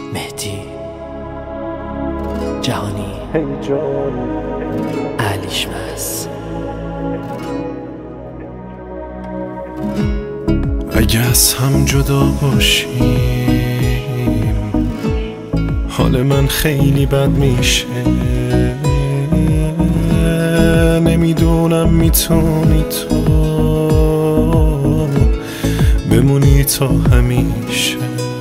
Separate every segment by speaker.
Speaker 1: مهدی جهانی علیشمس.
Speaker 2: اگه از هم جدا باشیم حال من خیلی بد میشه، نمیدونم میتونی تو بمونی تا همیشه.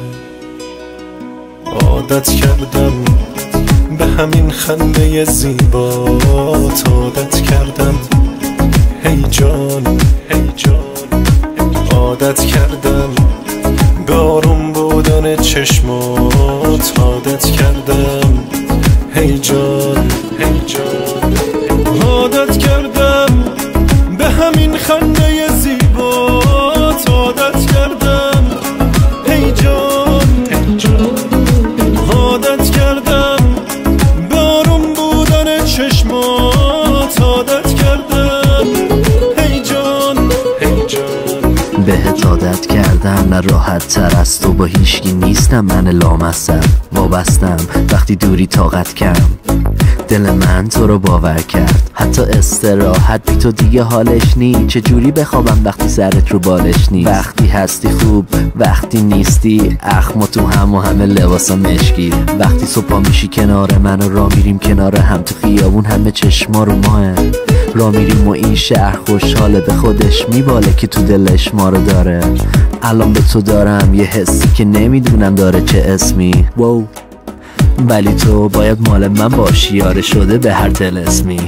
Speaker 2: عادت کردم به همین خنده زیبات، عادت کردم هی جان هی جان، عادت کردم به آروم بودن چشمات، عادت کردم هی جان هی جان، عادت کردم به همین خنده زیبات، عادت کردم هی جان هی جان، عادت کردم به آروم بودن چشمات، عادت کردم هی جان هی جان.
Speaker 1: بهت عادت کردم نه راحت تر از تو با هیچکی نیستم، من لامصب وابستم وقتی دوری طاقت کم، دل من تو رو باور کرد حتی استراحت بی تو دیگه حالش نی، چجوری بخوابم وقتی سرت رو بالش نی، وقتی هستی خوب وقتی نیستی اخم تو هم و همه لباسا مشکی، وقتی صبح میشی کنار من و را میریم کنار هم تو خیابون همه چشما رو ماه، را میریم و این شهر خوشحاله به خودش میباله که تو دلش ما رو داره. الان به تو دارم یه حسی که نمیدونم داره چه اسمی، واو ولی تو باید مال من باشی، یاره شده به هر طلسمی.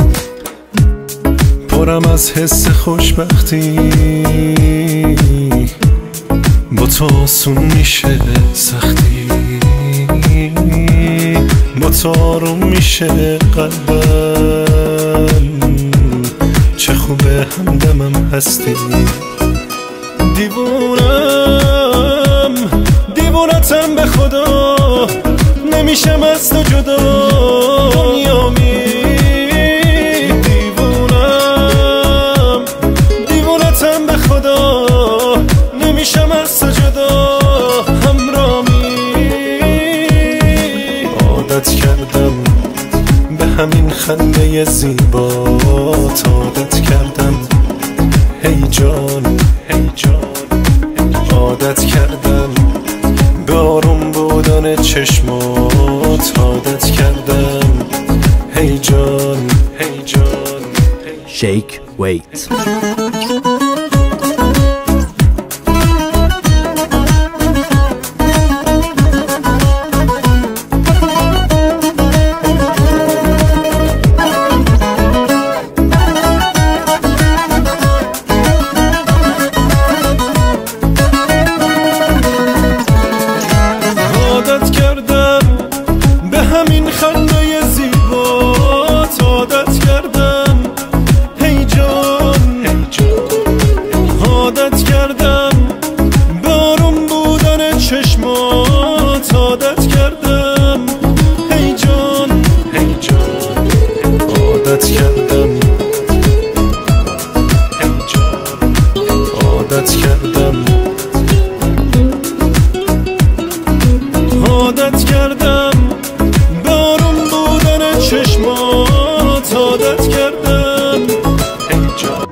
Speaker 2: پرم از حس خوشبختی با تو آسون میشه سختی، با تو آروم میشه قلبم، چه خوبه همدمم هستی. دیوونم دیوونتم به خدا، نمیشم از تو جدا دنیامی. دیوونم دیوونتم به خدا، نمیشم از تو جدا همرامی. عادت کردم به همین خنده زیبات، عادت کردم هی جان هی جان، عادت کردم به آروم بودن چشمات، عادت کردم هی جان هی جان.
Speaker 1: Shake weight.